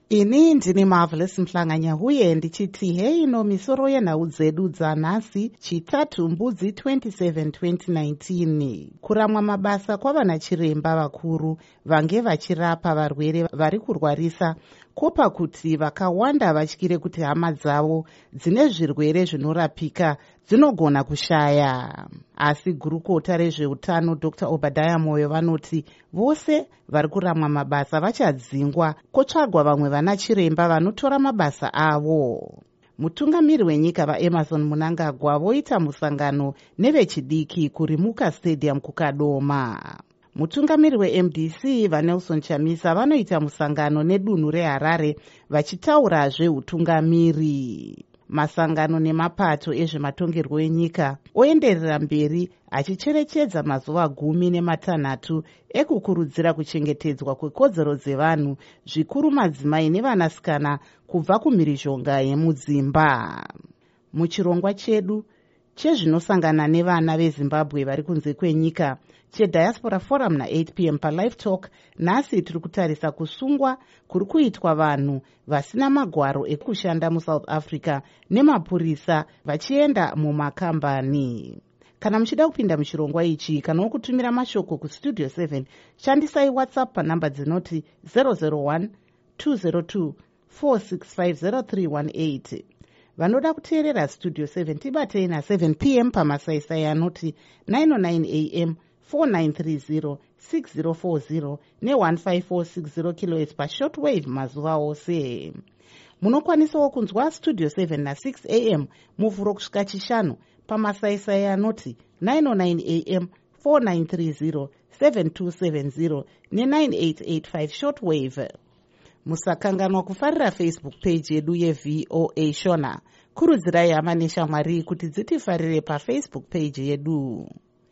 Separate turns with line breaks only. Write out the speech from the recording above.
Ini ndini Marvelous Mhlanganya uye ndichiti heino misoro yenhau dzedu dzanhasi chitatu mbudzi 27 2019. Kuramwa mabasa kwavana chiremba vakuru vange vachirapa varwere vari kurwarisa kopa kuti vakawanda vatyire kuti hama dzavo dzine zvirwere zvinorapika dzinogona kushaya. Asi gurukota rezveutano Dr. Obadiah Moyo vanoti vose vari kuramwa mabasa vachadzingwa kotsvagwa vamwe vana chiremba vanotora mabasa avo. Mutungamiri wenyika vaEmmerson Mnangagwa voita musangano nevechidiki kuRimuka Stadium kuKadoma. Mutungamiri weMDC vaNelson Chamisa vanoita musangano nedunhu reHarare vachitaura zvehutungamiri. Masangano nemapato ezvematongerwo enyika oenderera mberi achicherechedza mazuva 16 ekukurudzira kuchengetedzwa kwekodzero dzevanhu zvikuru madzimai nevanasikana kubva kumhirizhonga yemudzimba. Muchirongwa chedu chezvinosangana nevana veZimbabwe vari kunze kwenyika cheDiaspora Forum na8 p.m. paLive Talk, nhasi tiri kutarisa kusungwa kuri kuitwa vanhu vasina magwaro ekushanda muSouth Africa nemapurisa vachienda mumakambani. Kana muchida kupinda muchirongwa ichi kana kutumira mashoko kuStudio 7, shandisai WhatsApp panhamba dzinoti 001 202 4650318. Vanoda kuteerera Studio 7 tibatei na7 p.m. pamasaisai anoti 909 am 4930 6040 ne1546 kHz pashortwave mazuva ose. Munokwanisawo kunzwa Studio 7 na6 am muvhuro kusvika chishanu pamasaisai anoti 909 am 4930 7270 ne9885 shortwave. Musakanganwa kufarira Facebook page yedu yeVOA Shona. Kurudzirai hama neshamwari kuti dzitifarire paFacebook page yedu.